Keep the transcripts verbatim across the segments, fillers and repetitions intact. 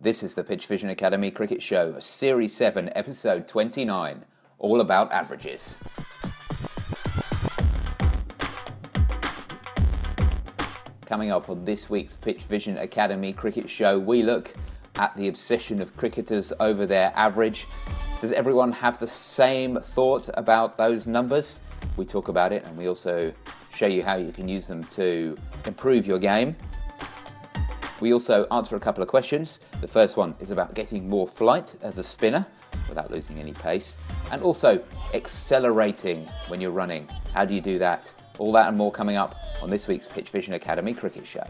This is the Pitch Vision Academy Cricket Show, Series seven, Episode twenty-nine, all about averages. Coming up on this week's Pitch Vision Academy Cricket Show, we look at the obsession of cricketers over their average. Does everyone have the same thought about those numbers? We talk about it, and we also show you how you can use them to improve your game. We also answer a couple of questions. The first one is about getting more flight as a spinner without losing any pace, and also accelerating when you're running. How do you do that? All that and more coming up on this week's Pitch Vision Academy Cricket Show.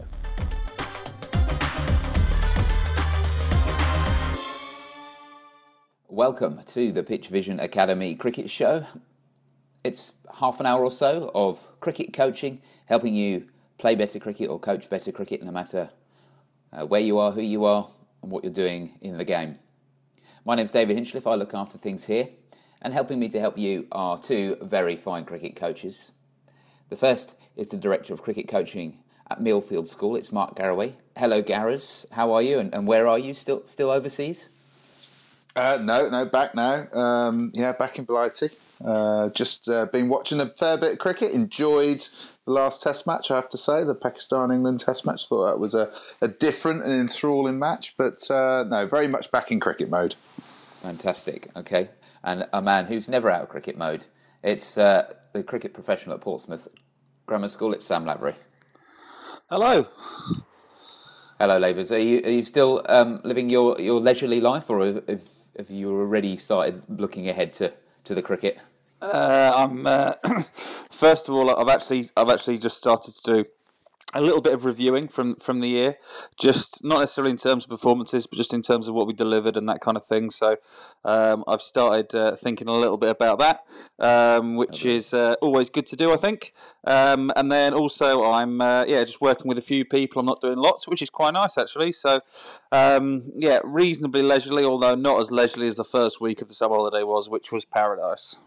Welcome to the Pitch Vision Academy Cricket Show. It's half an hour or so of cricket coaching, helping you play better cricket or coach better cricket, no matter Uh, where you are, who you are, and what you're doing in the game. My name's David Hinchliffe. I look after things here, and helping me to help you are two very fine cricket coaches. The first is the Director of Cricket Coaching at Millfield School. It's Mark Garraway. Hello, Garras. How are you, and, and where are you? Still still overseas? Uh, no, no, back now. Um, yeah, back in Blighty. Uh, just uh, been watching a fair bit of cricket. Enjoyed the last Test match, I have to say, the Pakistan-England Test match. Thought that was a, a different and enthralling match, but uh, no, very much back in cricket mode. Fantastic. Okay, and a man who's never out of cricket mode. It's uh, the cricket professional at Portsmouth Grammar School. It's Sam Lavery. Hello. Hello, Lavers. Are you are you still um, living your, your leisurely life, or have, have you already started looking ahead to, to the cricket? Uh, I'm. Uh, first of all, I've actually I've actually just started to do a little bit of reviewing from, from the year, just not necessarily in terms of performances, but just in terms of what we delivered and that kind of thing. So um, I've started uh, thinking a little bit about that, um, which okay. is uh, always good to do, I think. Um, and then also I'm uh, yeah just working with a few people. I'm not doing lots, which is quite nice actually. So um, yeah, reasonably leisurely, although not as leisurely as the first week of the summer holiday was, which was paradise.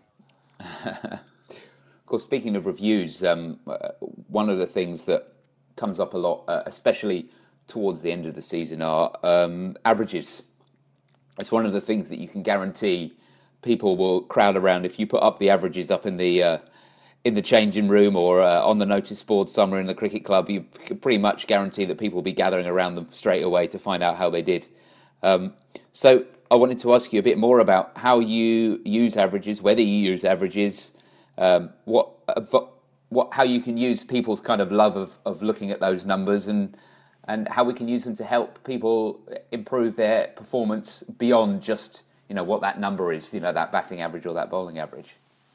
Of course, speaking of reviews, um, uh, one of the things that comes up a lot, uh, especially towards the end of the season, are um, averages. It's one of the things that you can guarantee people will crowd around. If you put up the averages up in the uh, in the changing room or uh, on the notice board somewhere in the cricket club, you can pretty much guarantee that people will be gathering around them straight away to find out how they did. Um, so I wanted to ask you a bit more about how you use averages, whether you use averages, um, what, uh, what, how you can use people's kind of love of, of looking at those numbers, and and how we can use them to help people improve their performance beyond just, you know, what that number is, you know, that batting average or that bowling average.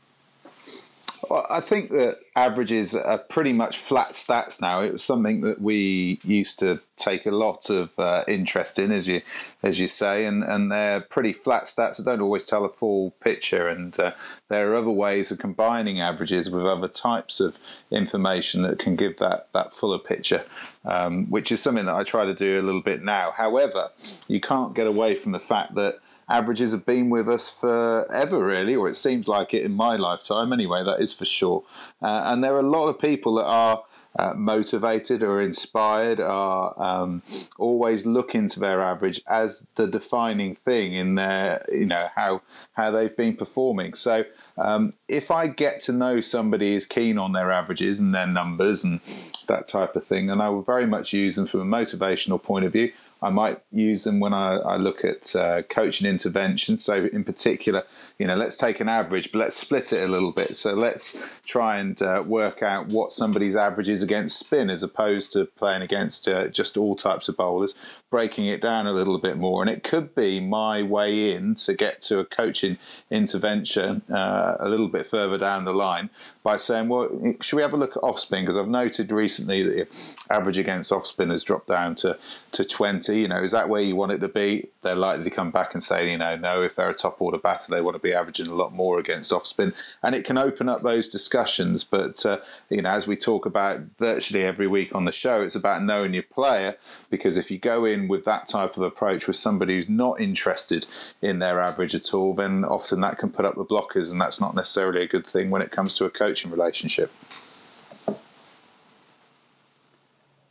Well, I think that averages are pretty much flat stats now. It was something that we used to take a lot of uh, interest in, as you as you say, and, and they're pretty flat stats that don't always tell a full picture. And uh, there are other ways of combining averages with other types of information that can give that, that fuller picture, um, which is something that I try to do a little bit now. However, you can't get away from the fact that averages have been with us forever, really, or it seems like it in my lifetime anyway, that is for sure. Uh, and there are a lot of people that are uh, motivated or inspired, are um, always looking to their average as the defining thing in their, you know, how how they've been performing. So um, if I get to know somebody is keen on their averages and their numbers and that type of thing, then I will very much use them from a motivational point of view. I might use them when I, I look at uh, coaching interventions. So in particular, you know, let's take an average, but let's split it a little bit. So let's try and uh, work out what somebody's average is against spin as opposed to playing against uh, just all types of bowlers, breaking it down a little bit more. And it could be my way in to get to a coaching intervention uh, a little bit further down the line by saying, well, should we have a look at off spin? Because I've noted recently that the average against off spin has dropped down to, to twenty. You know, is that where you want it to be? They're likely to come back and say, you know, no, if they're a top order batter, they want to be averaging a lot more against off spin. And it can open up those discussions. But, uh, you know, as we talk about virtually every week on the show, it's about knowing your player, because if you go in with that type of approach with somebody who's not interested in their average at all, then often that can put up the blockers, and that's not necessarily a good thing when it comes to a coaching relationship.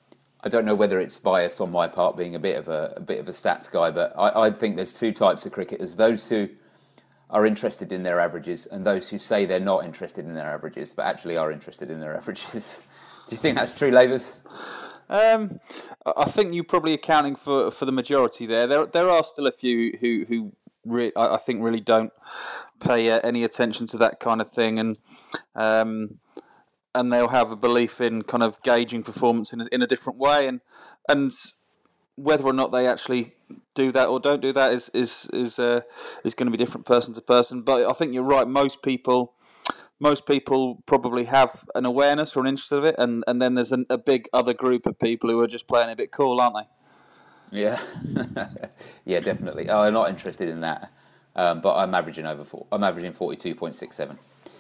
I don't know whether it's bias on my part, being a bit of a, a bit of a stats guy, but I, I think there's two types of cricketers: those who are interested in their averages, and those who say they're not interested in their averages, but actually are interested in their averages. Do you think that's true, Lavers? Um, I think you're probably accounting for, for the majority there. There there are still a few who who re- I think really don't pay uh, any attention to that kind of thing, and um, and they'll have a belief in kind of gauging performance in a, in a different way, and and whether or not they actually do that or don't do that is is is uh, is going to be different person to person. But I think you're right. Most people. Most people probably have an awareness or an interest of it, and, and then there's an, a big other group of people who are just playing a bit cool, aren't they? Yeah, yeah, definitely. Oh, I'm not interested in that, um, but I'm averaging over four. I'm averaging forty-two point six seven.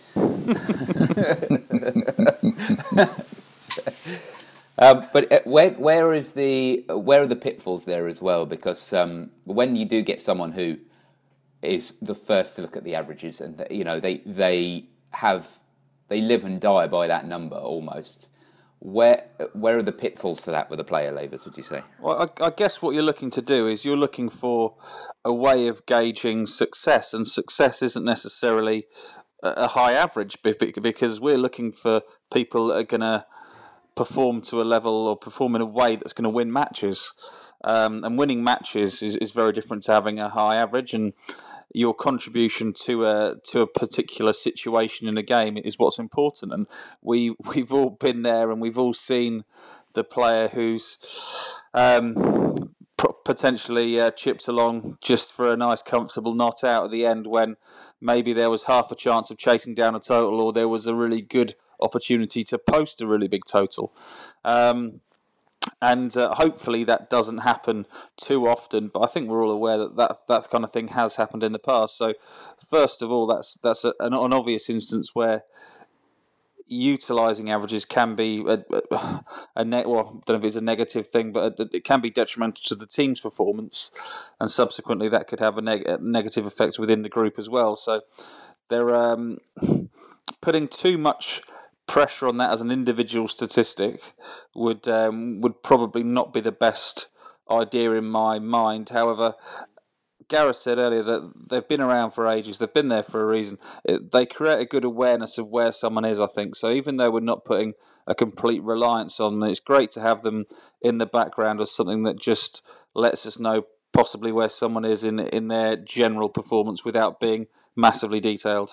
um, but where where is the where are the pitfalls there as well? Because um, when you do get someone who is the first to look at the averages, and you know they they have they live and die by that number almost. Where where are the pitfalls for that with a player, Lavers, would you say? Well, I, I guess what you're looking to do is you're looking for a way of gauging success, and success isn't necessarily a, a high average, because we're looking for people that are going to perform to a level or perform in a way that's going to win matches. Um, and winning matches is, is very different to having a high average, and your contribution to a to a particular situation in a game is what's important. And we we've all been there, and we've all seen the player who's um, potentially uh, chipped along just for a nice, comfortable not out at the end, when maybe there was half a chance of chasing down a total, or there was a really good opportunity to post a really big total. Um, And uh, hopefully that doesn't happen too often, but I think we're all aware that, that that kind of thing has happened in the past. So, first of all, that's that's a, an, an obvious instance where utilising averages can be a, a, a ne- well, I don't know if it's a negative thing, but it can be detrimental to the team's performance, and subsequently that could have a, neg- a negative effect within the group as well. So, they're um, putting too much pressure on that as an individual statistic would um, would probably not be the best idea in my mind. However, Gareth said earlier that they've been around for ages. They've been there for a reason. It, they create a good awareness of where someone is, I think. So even though we're not putting a complete reliance on them, it's great to have them in the background as something that just lets us know possibly where someone is in in their general performance without being massively detailed.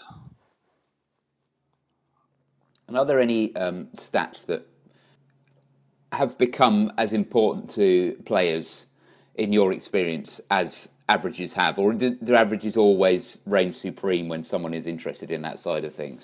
And are there any um, stats that have become as important to players in your experience as averages have? Or do, do averages always reign supreme when someone is interested in that side of things?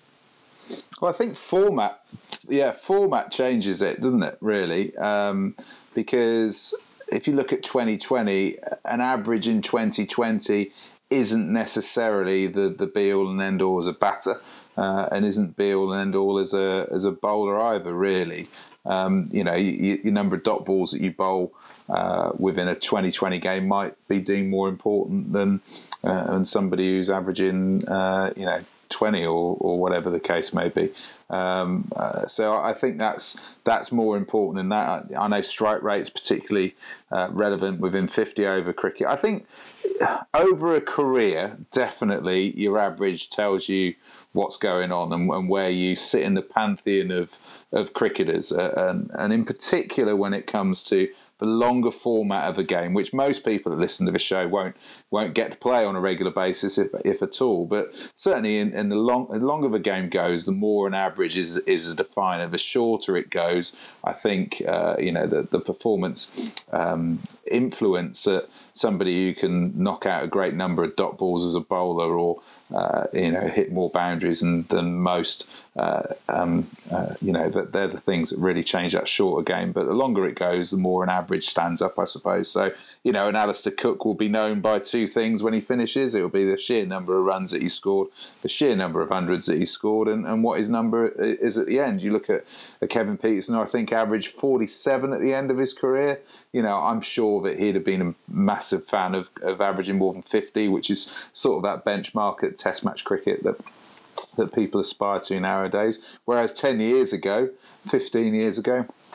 Well, I think format, yeah, format changes it, doesn't it, really? Um, because if you look at twenty twenty, an average in twenty twenty isn't necessarily the, the be-all and end-all as a batter, uh, and isn't be-all and end-all as a as a bowler either, really. Um, you know, you, your number of dot balls that you bowl uh, within a twenty twenty game might be deemed more important than uh, than somebody who's averaging, uh, you know, twenty or, or whatever the case may be. Um, uh, so I think that's that's more important than that. I, I know strike rate's particularly uh, relevant within fifty over cricket. I think over a career, definitely your average tells you what's going on and, and where you sit in the pantheon of of cricketers, uh, and, and in particular when it comes to the longer format of a game, which most people that listen to the show won't won't get to play on a regular basis, if if at all. But certainly, in, in the long the longer the game goes, the more an average is is a definer. The shorter it goes, I think uh, you know the the performance um, influence that somebody who can knock out a great number of dot balls as a bowler, or uh, you know hit more boundaries than than most. Uh, um, uh, you know that they're the things that really change that shorter game. But the longer it goes, the more an average stands up, I suppose. So you know, an Alistair Cook will be known by two things when he finishes. It will be the sheer number of runs that he scored, the sheer number of hundreds that he scored, and, and what his number is at the end. You look at, at Kevin Peterson, who I think averaged forty-seven at the end of his career. You know, I'm sure that he'd have been a massive fan of, of averaging more than fifty, which is sort of that benchmark at Test match cricket that that people aspire to nowadays. Whereas ten years ago, fifteen years ago,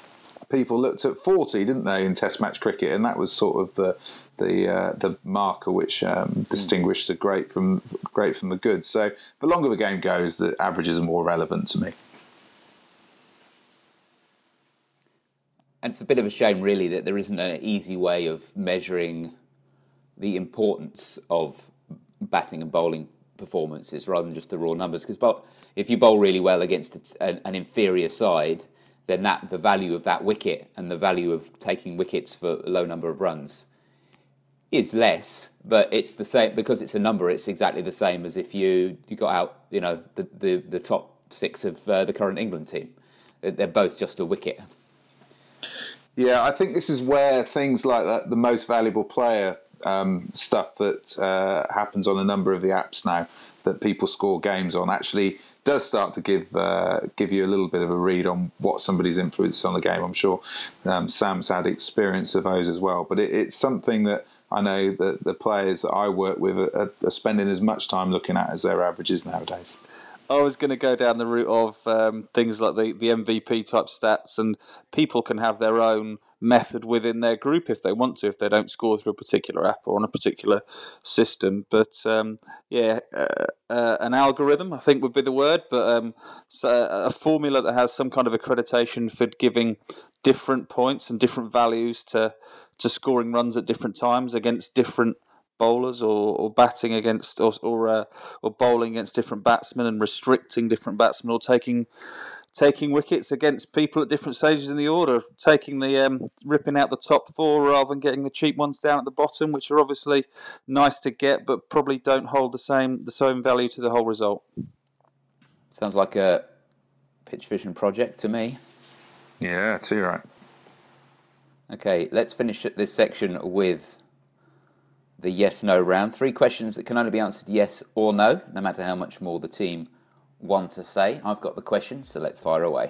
people looked at forty, didn't they, in Test match cricket, and that was sort of the the uh, the marker which um, distinguished the great from great from the good. So the longer the game goes, the averages are more relevant to me. And it's a bit of a shame, really, that there isn't an easy way of measuring the importance of batting and bowling performances rather than just the raw numbers. Because if you bowl really well against an, an inferior side, then that the value of that wicket and the value of taking wickets for a low number of runs is less. But it's the same because it's a number. It's exactly the same as if you you got out, you know, the the, the top six of uh, the current England team. They're both just a wicket. Yeah, I think this is where things like that, the most valuable player um, stuff that uh, happens on a number of the apps now that people score games on, actually does start to give uh, give you a little bit of a read on what somebody's influence on the game. I'm sure um, Sam's had experience of those as well, but it, it's something that I know that the players that I work with are, are spending as much time looking at as their averages nowadays. I was going to go down the route of um, things like the, the M V P type stats, and people can have their own method within their group if they want to, if they don't score through a particular app or on a particular system. But um, yeah, uh, uh, an algorithm, I think would be the word, but um, so a formula that has some kind of accreditation for giving different points and different values to, to scoring runs at different times against different bowlers, or, or batting against, or or, uh, or bowling against different batsmen, and restricting different batsmen, or taking taking wickets against people at different stages in the order, taking the um, ripping out the top four rather than getting the cheap ones down at the bottom, which are obviously nice to get, but probably don't hold the same the same value to the whole result. Sounds like a Pitch Vision project to me. Yeah, too right. Okay, let's finish this section with the yes-no round. Three questions that can only be answered yes or no, no matter how much more the team want to say. I've got the questions, so let's fire away.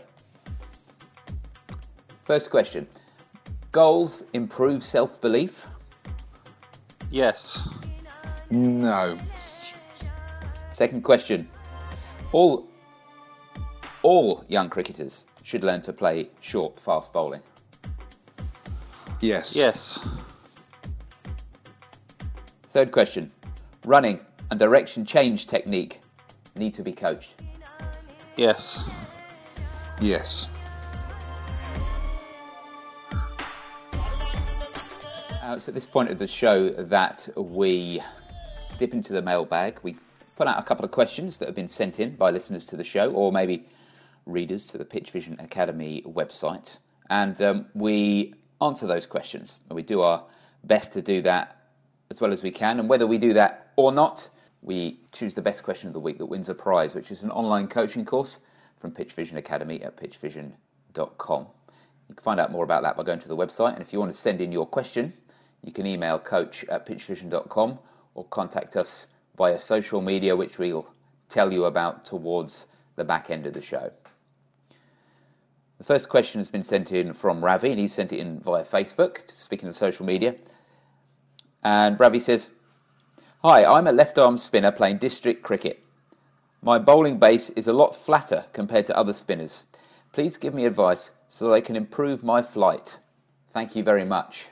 First question. Goals improve self-belief? Yes. No. Second question. All, all young cricketers should learn to play short, fast bowling? Yes. Yes. Third question. Running and direction change technique need to be coached? Yes. Yes. Uh, it's at this point of the show that we dip into the mailbag. We put out a couple of questions that have been sent in by listeners to the show, or maybe readers to the Pitch Vision Academy website. And um, we answer those questions. And we do our best to do that as well as we can, and whether we do that or not, we choose the best question of the week that wins a prize, which is an online coaching course from Pitch Vision Academy at pitch vision dot com. You can find out more about that by going to the website, and if you want to send in your question, you can email coach at pitch vision dot com or contact us via social media, which we'll tell you about towards the back end of the show. The first question has been sent in from Ravi, and he sent it in via Facebook, speaking of social media. And Ravi says, "Hi, I'm a left-arm spinner playing district cricket. My bowling base is a lot flatter compared to other spinners. Please give me advice so that I can improve my flight. Thank you very much."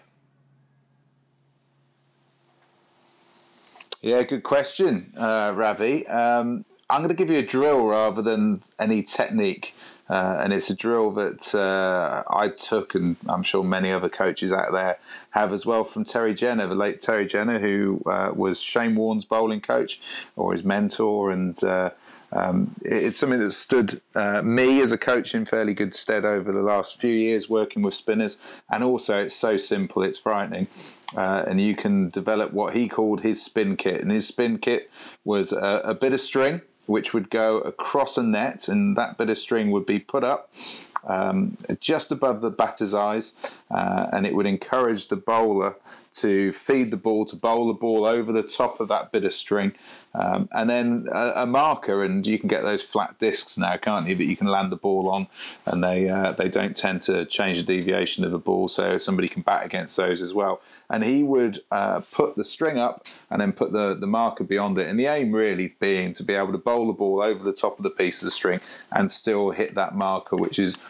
Yeah, good question, uh, Ravi. Um, I'm going to give you a drill rather than any technique. Uh, and it's a drill that uh, I took, and I'm sure many other coaches out there have as well, from Terry Jenner, the late Terry Jenner, who uh, was Shane Warne's bowling coach or his mentor. And uh, um, it's something that stood uh, me as a coach in fairly good stead over the last few years working with spinners. And also, it's so simple, it's frightening. Uh, and you can develop what he called his spin kit. And his spin kit was a, a bit of string which would go across a net, and that bit of string would be put up um, just above the batter's eyes, uh, and it would encourage the bowler to feed the ball, to bowl the ball over the top of that bit of string, um, and then a, a marker, and you can get those flat discs now, can't you, that you can land the ball on, and they uh, they don't tend to change the deviation of the ball, so somebody can bat against those as well. And he would uh, put the string up and then put the, the marker beyond it. And the aim really being to be able to bowl the ball over the top of the piece of the string and still hit that marker, which is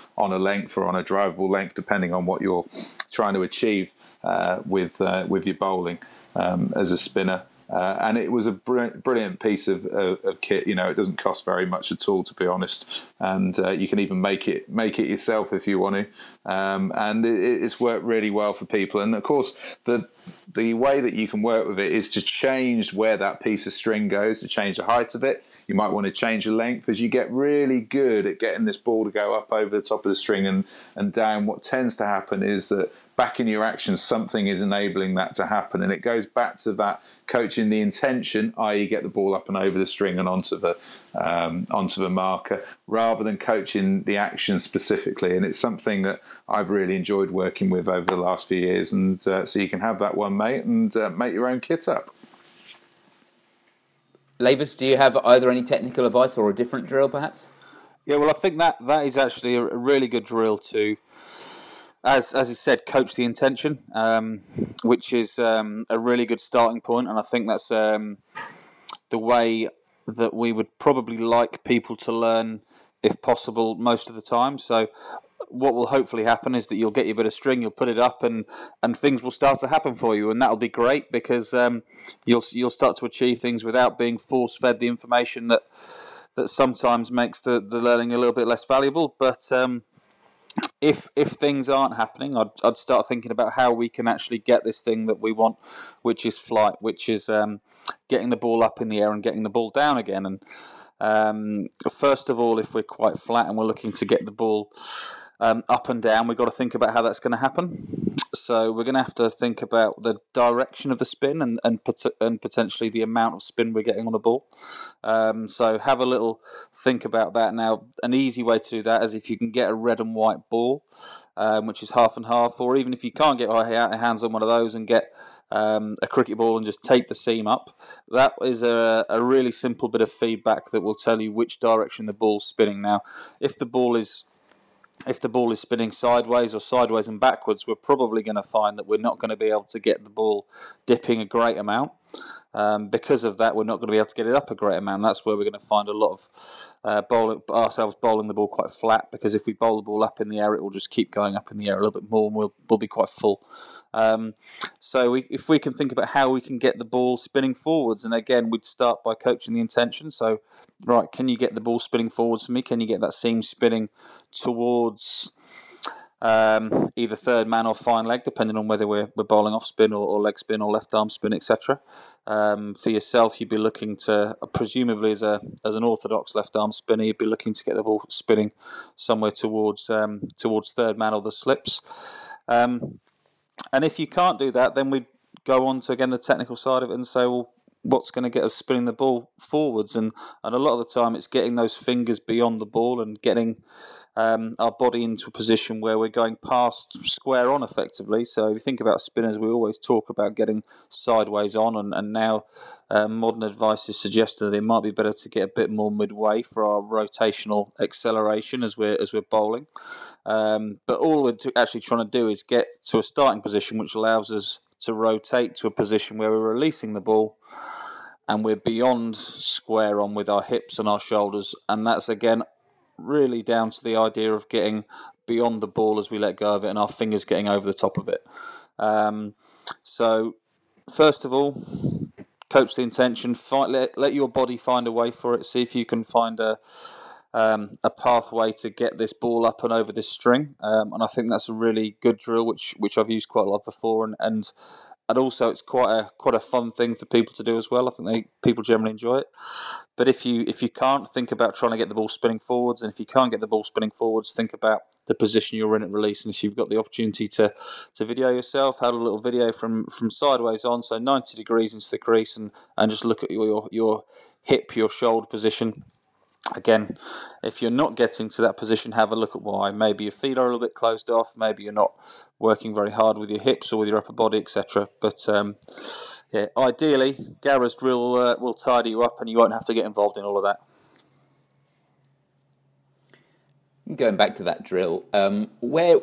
on a length or on a drivable length, depending on what you're trying to achieve uh, with uh, with your bowling um, as a spinner. Uh, and it was a brilliant, brilliant piece of, of, of kit. You know, it doesn't cost very much at all, to be honest, and uh, you can even make it make it yourself if you want to. Um, and it, it's worked really well for people. And of course, the the way that you can work with it is to change where that piece of string goes, to change the height of it. You might want to change the length as you get really good at getting this ball to go up over the top of the string and, and down. What tends to happen is that back in your action, something is enabling that to happen. And it goes back to that coaching the intention, that is get the ball up and over the string and onto the um, onto the marker, rather than coaching the action specifically. And it's something that I've really enjoyed working with over the last few years. And uh, so you can have that one, mate, and uh, make your own kit up. Lavis, do you have either any technical advice or a different drill, perhaps? Yeah, well, I think that that is actually a really good drill to, as as he said, coach the intention, um, which is um, a really good starting point, and I think that's um, the way that we would probably like people to learn, if possible, most of the time. So what will hopefully happen is that you'll get your bit of string, you'll put it up, and, and things will start to happen for you, and that'll be great because um, you'll you'll start to achieve things without being force fed the information that that sometimes makes the, the learning a little bit less valuable. But um, if if things aren't happening, I'd I'd start thinking about how we can actually get this thing that we want, which is flight, which is um, getting the ball up in the air and getting the ball down again. And um, first of all, if we're quite flat and we're looking to get the ball um, up and down, we've got to think about how that's going to happen. So we're going to have to think about the direction of the spin and and, pot- and potentially the amount of spin we're getting on a ball. Um, so have a little think about that. Now, an easy way to do that is if you can get a red and white ball, um, which is half and half, or even if you can't get your hands on one of those and get Um, a cricket ball and just tape the seam up. That is a, a really simple bit of feedback that will tell you which direction the ball's spinning. Now, if the ball is if the ball is spinning sideways or sideways and backwards, we're probably going to find that we're not going to be able to get the ball dipping a great amount. Um, because of that, we're not going to be able to get it up a great amount. That's where we're going to find a lot of uh, bowl, ourselves bowling the ball quite flat, because if we bowl the ball up in the air, it will just keep going up in the air a little bit more and we'll, we'll be quite full. Um, so we, if we can think about how we can get the ball spinning forwards, and again, we'd start by coaching the intention. So, right, can you get the ball spinning forwards for me? Can you get that seam spinning towards Um, either third man or fine leg, depending on whether we're, we're bowling off spin or, or leg spin or left arm spin, et cetera. Um, for yourself, you'd be looking to, presumably as a as an orthodox left arm spinner, you'd be looking to get the ball spinning somewhere towards um, towards third man or the slips. Um, and if you can't do that, then we go on to again the technical side of it and say, well, what's going to get us spinning the ball forwards? And and a lot of the time, it's getting those fingers beyond the ball and getting Um, our body into a position where we're going past square on effectively. So if you think about spinners, we always talk about getting sideways on, and, and now uh, modern advice is suggesting that it might be better to get a bit more midway for our rotational acceleration as we're as we're bowling. Um, but all we're actually trying to do is get to a starting position which allows us to rotate to a position where we're releasing the ball and we're beyond square on with our hips and our shoulders, and that's again really down to the idea of getting beyond the ball as we let go of it and our fingers getting over the top of it. Um, so first of all, coach the intention, find, let, let your body find a way for it, see if you can find a um, a pathway to get this ball up and over this string, um, and I think that's a really good drill which which I've used quite a lot before, and, and And also, it's quite a quite a fun thing for people to do as well. I think they people generally enjoy it. But if you if you can't, think about trying to get the ball spinning forwards. And if you can't get the ball spinning forwards, think about the position you're in at release. And if you've got the opportunity to to video yourself, have a little video from, from sideways on, so ninety degrees into the crease, and, and just look at your your hip, your shoulder position. Again, if you're not getting to that position, have a look at why. Maybe your feet are a little bit closed off. Maybe you're not working very hard with your hips or with your upper body, et cetera. But um, yeah, ideally, Garra's drill uh, will tidy you up, and you won't have to get involved in all of that. Going back to that drill, um, where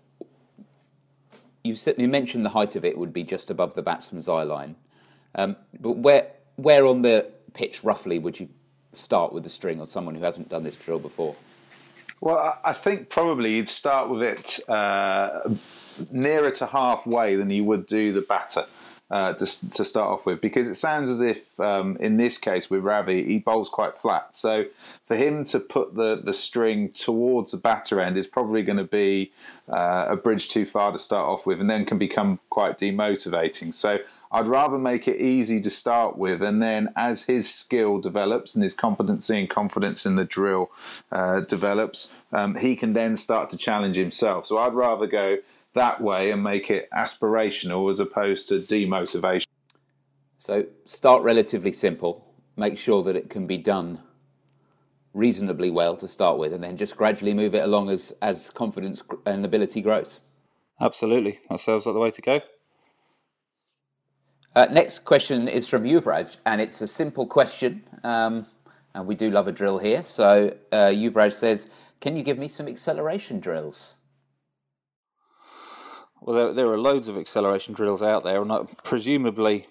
you you mentioned the height of it would be just above the batsman's eye line, um, but where where on the pitch roughly would you start with the string, or someone who hasn't done this drill before? Well, I I think probably you'd start with it uh, nearer to halfway than you would do the batter. Uh, to, to start off with, because it sounds as if um, in this case with Ravi, he bowls quite flat. So for him to put the, the string towards the batter end is probably going to be uh, a bridge too far to start off with, and then can become quite demotivating. So I'd rather make it easy to start with, and then as his skill develops and his competency and confidence in the drill uh, develops, um, he can then start to challenge himself. So I'd rather go that way and make it aspirational as opposed to demotivation. So start relatively simple, make sure that it can be done reasonably well to start with, and then just gradually move it along as, as confidence and ability grows. Absolutely, that sounds like the way to go. Uh, next question is from Yuvraj, and it's a simple question, um, and we do love a drill here. So uh, Yuvraj says, can you give me some acceleration drills? Well, there, there are loads of acceleration drills out there, and presumably,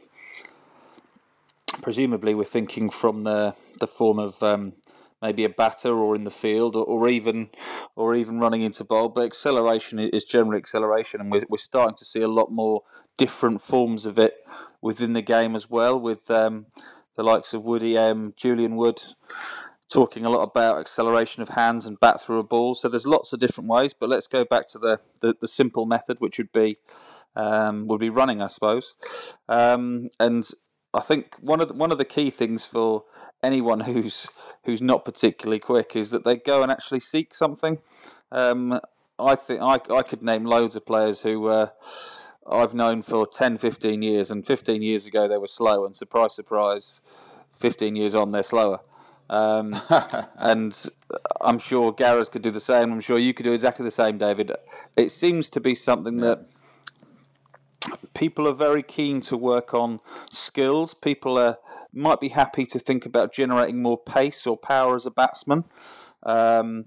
presumably we're thinking from the the form of um, maybe a batter or in the field, or, or even or even running into bowl. But acceleration is generally acceleration, and we're we're starting to see a lot more different forms of it within the game as well, with um, the likes of Woody M, Julian Wood, talking a lot about acceleration of hands and bat through a ball. So there's lots of different ways, but let's go back to the, the, the simple method, which would be um, would be running, I suppose. Um, and I think one of the, one of the key things for anyone who's who's not particularly quick is that they go and actually seek something. Um, I think I, I could name loads of players who uh, I've known for ten, fifteen years, and fifteen years ago they were slow, and surprise, surprise, fifteen years on they're slower. Um, and I'm sure Gareth could do the same. I'm sure you could do exactly the same, David. It seems to be something yeah. that people are very keen to work on skills. People are, might be happy to think about generating more pace or power as a batsman. Um,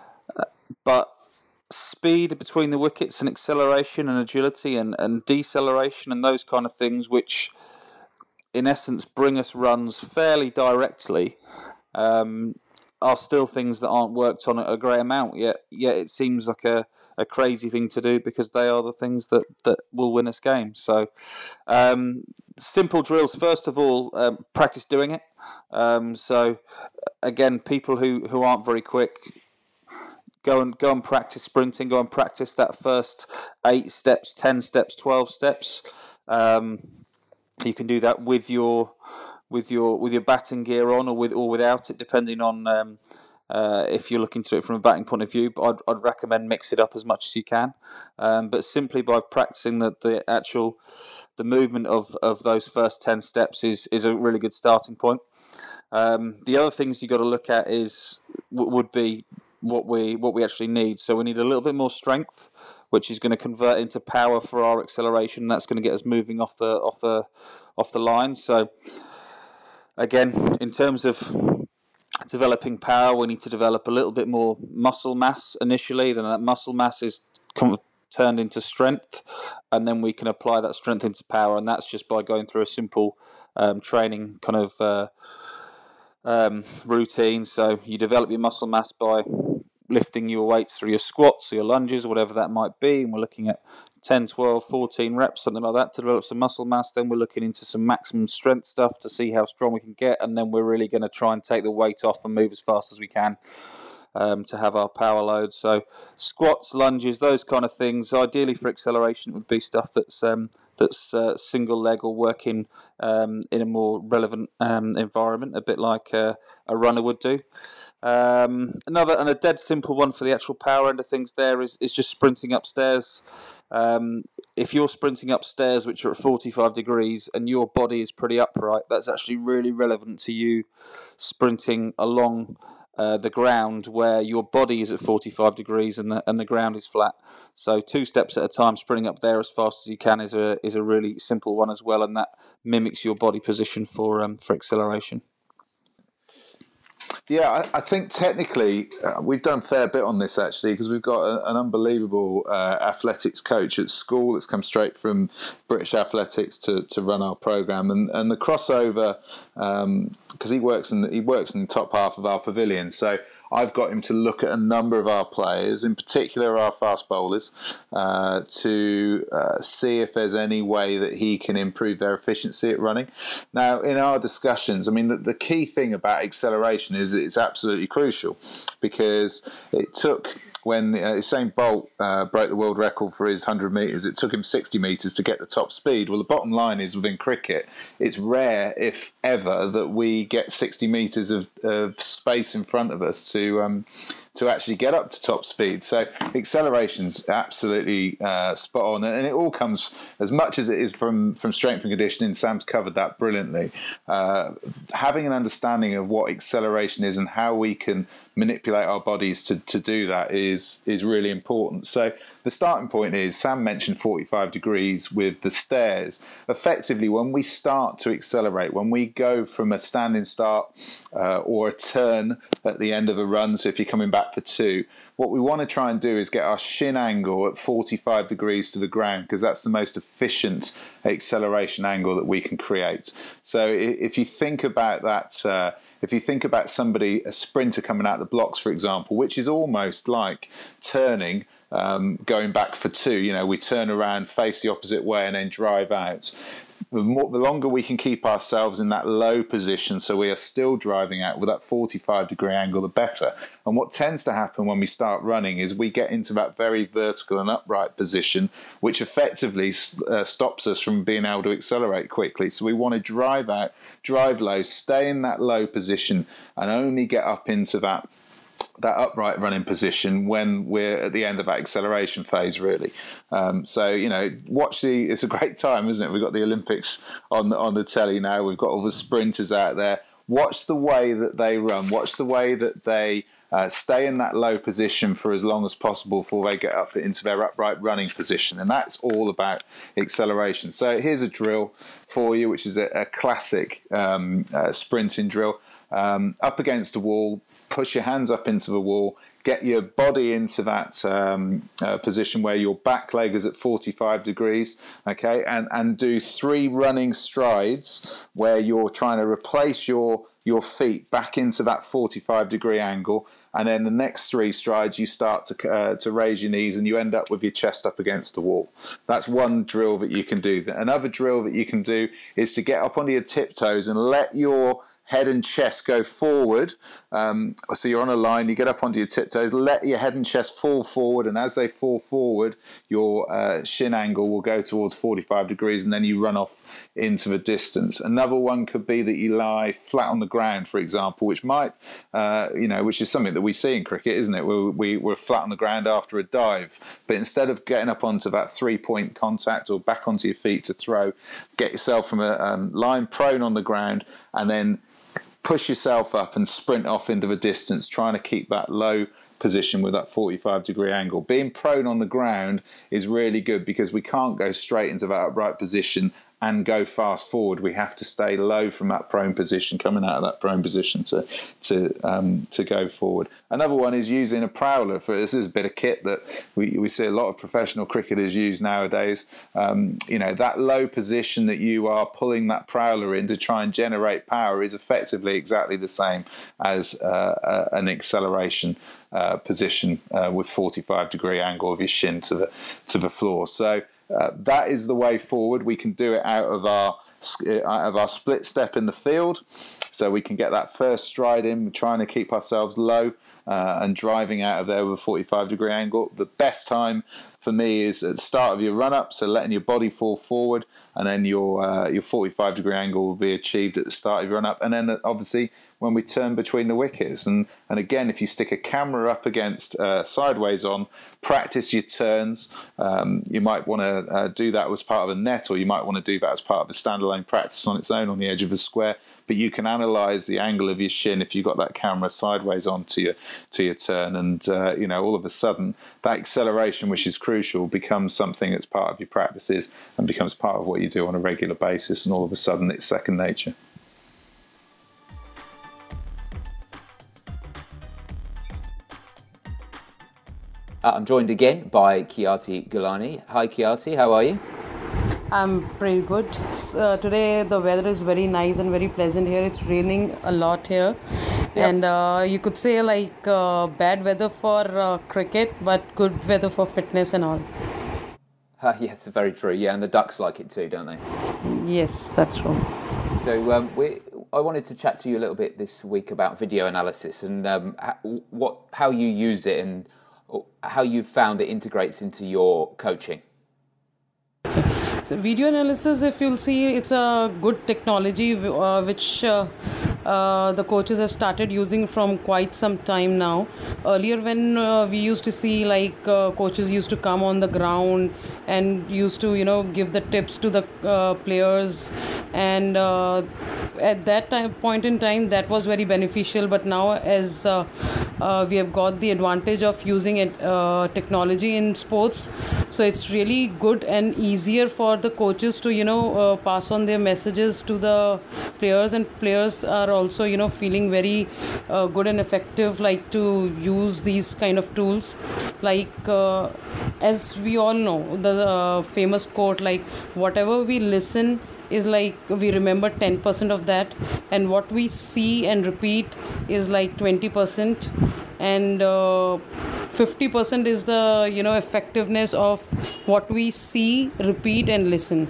but speed between the wickets and acceleration and agility and, and deceleration and those kind of things, which in essence bring us runs fairly directly, Um, are still things that aren't worked on a great amount yet. Yet it seems like a, a crazy thing to do because they are the things that, that will win us games. So um, simple drills. First of all, um, practice doing it. Um, so again, people who, who aren't very quick, go and go and practice sprinting. Go and practice that first eight steps, ten steps, twelve steps. Um, you can do that with your with your with your batting gear on or with or without it, depending on um, uh, if you're looking to do it from a batting point of view. But I'd, I'd recommend mix it up as much as you can. Um, but simply by practicing the, the actual the movement of, of those first ten steps is is a really good starting point. Um, the other things you got to look at is would be what we what we actually need. So we need a little bit more strength, which is going to convert into power for our acceleration. That's going to get us moving off the off the off the line. So again, in terms of developing power, we need to develop a little bit more muscle mass initially. Then that muscle mass is turned into strength, and then we can apply that strength into power. And that's just by going through a simple um, training kind of uh, um, routine. So you develop your muscle mass by lifting your weights through your squats or your lunges, or whatever that might be. And we're looking at ten, twelve, fourteen reps, something like that, to develop some muscle mass. Then we're looking into some maximum strength stuff to see how strong we can get. And then we're really going to try and take the weight off and move as fast as we can um, to have our power load. So squats, lunges, those kind of things. Ideally for acceleration, it would be stuff that's um, that's uh, single leg or working um, in a more relevant um, environment, a bit like uh, a runner would do. Um, another and a dead simple one for the actual power end of things there is, is just sprinting upstairs. Um, if you're sprinting upstairs, which are at forty-five degrees, and your body is pretty upright, that's actually really relevant to you sprinting along Uh, the ground where your body is at forty-five degrees and the and the ground is flat. So two steps at a time, sprinting up there as fast as you can is a is a really simple one as well, and that mimics your body position for um, for acceleration. Yeah, I, I think technically uh, we've done a fair bit on this actually, because we've got a, an unbelievable uh, athletics coach at school that's come straight from British Athletics to, to run our program, and, and the crossover because um, he works in the, he works in the top half of our pavilion. So I've got him to look at a number of our players, in particular our fast bowlers, uh, to uh, see if there's any way that he can improve their efficiency at running. Now, in our discussions, I mean, the, the key thing about acceleration is it's absolutely crucial, because it took, when uh, Usain Bolt uh, broke the world record for his one hundred metres, it took him sixty metres to get the top speed. Well, the bottom line is, within cricket, it's rare, if ever, that we get sixty metres of, of space in front of us to um, to actually get up to top speed. So acceleration's absolutely uh, spot on, and it all comes, as much as it is from, from strength and conditioning. Sam's covered that brilliantly. Uh, having an understanding of what acceleration is and how we can manipulate our bodies to, to do that is is really important. So the starting point is, Sam mentioned forty-five degrees with the stairs. Effectively, when we start to accelerate, when we go from a standing start uh, or a turn at the end of a run, so if you're coming back for two, what we want to try and do is get our shin angle at forty-five degrees to the ground, because that's the most efficient acceleration angle that we can create. So if you think about that, uh, if you think about somebody, a sprinter coming out the blocks, for example, which is almost like turning, um, going back for two, you know, we turn around, face the opposite way, and then drive out. The, more, the longer we can keep ourselves in that low position, so we are still driving out with that forty-five degree angle, the better. And what tends to happen when we start running is we get into that very vertical and upright position, which effectively uh, stops us from being able to accelerate quickly. So we want to drive out, drive low, stay in that low position, and only get up into that that upright running position when we're at the end of that acceleration phase, really. Um, so, you know, watch the, it's a great time, isn't it? We've got the Olympics on the, on the telly now. We've got all the sprinters out there. Watch the way that they run. Watch the way that they uh, stay in that low position for as long as possible before they get up into their upright running position. And that's all about acceleration. So here's a drill for you, which is a, a classic um, uh, sprinting drill. Um, up against the wall, push your hands up into the wall, get your body into that um, uh, position where your back leg is at forty-five degrees, okay, and, and do three running strides where you're trying to replace your, your feet back into that forty-five degree angle, and then the next three strides you start to, uh, to raise your knees and you end up with your chest up against the wall. That's one drill that you can do. Another drill that you can do is to get up onto your tiptoes and let your head and chest go forward. Um, so you're on a line, you get up onto your tiptoes, let your head and chest fall forward, and as they fall forward, your uh, shin angle will go towards forty-five degrees, and then you run off into the distance. Another one could be that you lie flat on the ground, for example, which might, uh, you know, which is something that we see in cricket, isn't it? We, we, we're flat on the ground after a dive, but instead of getting up onto that three-point contact or back onto your feet to throw, get yourself from a um, line prone on the ground, and then push yourself up and sprint off into the distance, trying to keep that low position with that forty-five degree angle. Being prone on the ground is really good because we can't go straight into that upright position and go fast forward. We have to stay low from that prone position, coming out of that prone position to to um, to go forward. Another one is using a prowler. For this is a bit of kit that we, we see a lot of professional cricketers use nowadays. Um, you know, that low position that you are pulling that prowler in to try and generate power is effectively exactly the same as uh, uh, an acceleration uh, position uh, with forty-five degree angle of your shin to the to the floor. So Uh, that is the way forward. We can do it out of our out of our split step in the field, so we can get that first stride in. We're trying to keep ourselves low uh, and driving out of there with a forty-five degree angle. The best time for me is at the start of your run up, so letting your body fall forward, and then your uh, your forty-five degree angle will be achieved at the start of your run up, and then obviously when we turn between the wickets. And and again, if you stick a camera up against uh, sideways on, practice your turns. Um, you might want to uh, do that as part of a net, or you might want to do that as part of a standalone practice on its own on the edge of a square. But you can analyse the angle of your shin if you've got that camera sideways on to your to your turn, and uh, you know, all of a sudden that acceleration, which is crucial, becomes something that's part of your practices and becomes part of what you do on a regular basis, and all of a sudden it's second nature. Uh, I'm joined again by Kiyati Gulani. Hi Kiyati, how are you? I'm pretty good. Uh, today the weather is very nice and very pleasant here. It's raining a lot here, And uh, you could say like uh, bad weather for uh, cricket, but good weather for fitness and all. Uh, yes, very true. Yeah, and the ducks like it too, don't they? Yes, that's true. So um, we, I wanted to chat to you a little bit this week about video analysis and um, what, how you use it and how you found it integrates into your coaching. So video analysis, if you'll see, it's a good technology uh, which uh, uh, the coaches have started using from quite some time now. Earlier when uh, we used to see like uh, coaches used to come on the ground and used to, you know, give the tips to the uh, players, and uh, at that time point in time that was very beneficial. But now as uh, uh, we have got the advantage of using it, uh, technology in sports, so it's really good and easier for the coaches to, you know, uh, pass on their messages to the players, and players are also, you know, feeling very uh, good and effective, like to use these kind of tools. Like uh, as we all know, the uh, famous quote, like whatever we listen is like we remember ten percent of that, and what we see and repeat is like twenty percent, and uh, fifty percent is the, you know, effectiveness of what we see, repeat and listen.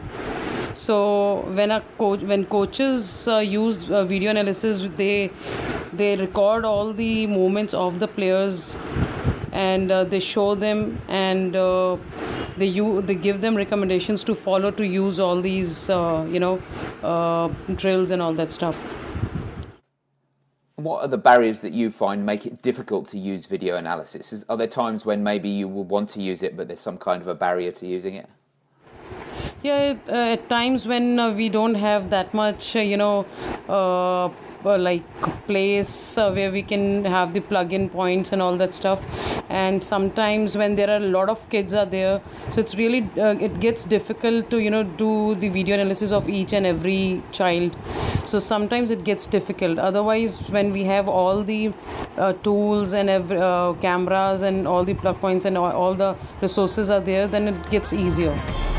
So when a coach when coaches uh, use uh, video analysis, they they record all the movements of the players, and uh, they show them, and uh, they you they give them recommendations to follow, to use all these uh, you know uh, drills and all that stuff. What are the barriers that you find make it difficult to use video analysis? Is, are there times when maybe you would want to use it, but there's some kind of a barrier to using it? Yeah, uh, at times when uh, we don't have that much, uh, you know, uh, uh, like place uh, where we can have the plug-in points and all that stuff, and sometimes when there are a lot of kids are there, so it's really uh, it gets difficult to, you know, do the video analysis of each and every child. So sometimes it gets difficult. Otherwise, when we have all the uh, tools and every, uh, cameras and all the plug points and all, all the resources are there, then it gets easier.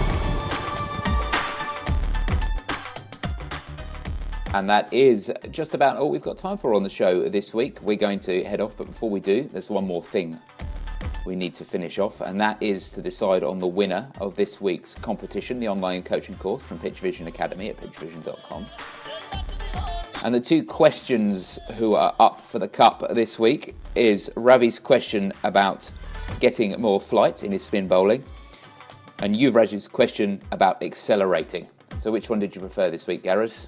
And that is just about all we've got time for on the show this week. We're going to head off, but before we do, there's one more thing we need to finish off, and that is to decide on the winner of this week's competition, the online coaching course from Pitch Vision Academy at pitch vision dot com. And the two questions who are up for the cup this week is Ravi's question about getting more flight in his spin bowling, and Yuvraj's question about accelerating. So which one did you prefer this week, Gareth?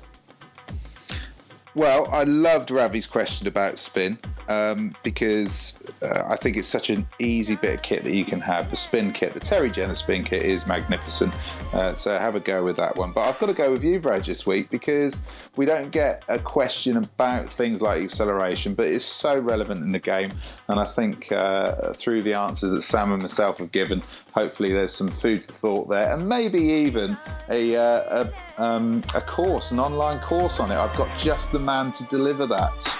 Well, I loved Ravi's question about spin um, because uh, I think it's such an easy bit of kit that you can have. The spin kit, the Terry Jenner spin kit is magnificent. Uh, so have a go with that one. But I've got to go with you, Yuvraj, this week because we don't get a question about things like acceleration, but it's so relevant in the game. And I think uh, through the answers that Sam and myself have given, hopefully there's some food for thought there, and maybe even a, uh, a, um, a course, an online course on it. I've got just the man to deliver that.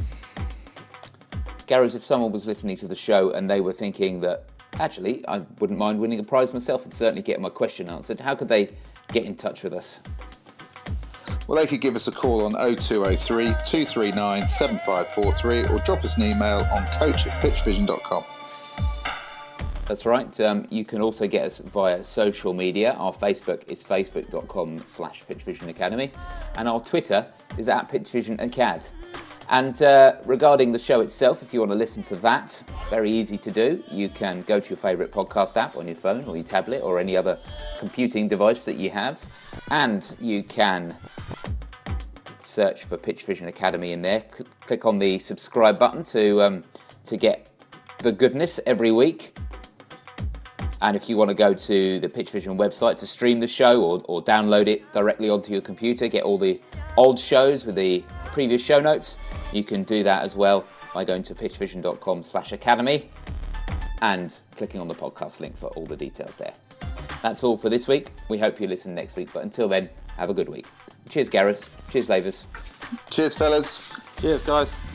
Gareth, if someone was listening to the show and they were thinking that, actually, I wouldn't mind winning a prize myself and certainly getting my question answered, how could they get in touch with us? Well, they could give us a call on oh two oh three, two three nine, seven five four three or drop us an email on coach at pitch vision dot com. That's right. Um, you can also get us via social media. Our Facebook is facebook dot com slash pitch vision academy, and our Twitter is at pitch vision acad. And uh, regarding the show itself, if you want to listen to that, very easy to do. You can go to your favourite podcast app on your phone or your tablet or any other computing device that you have, and you can search for Pitch Vision Academy in there. C- click on the subscribe button to um, to get the goodness every week. And if you want to go to the Pitch Vision website to stream the show or, or download it directly onto your computer, get all the old shows with the previous show notes, you can do that as well by going to pitch vision dot com slash academy and clicking on the podcast link for all the details there. That's all for this week. We hope you listen next week, but until then, have a good week. Cheers, Gareth. Cheers, Lavers. Cheers, fellas. Cheers, guys.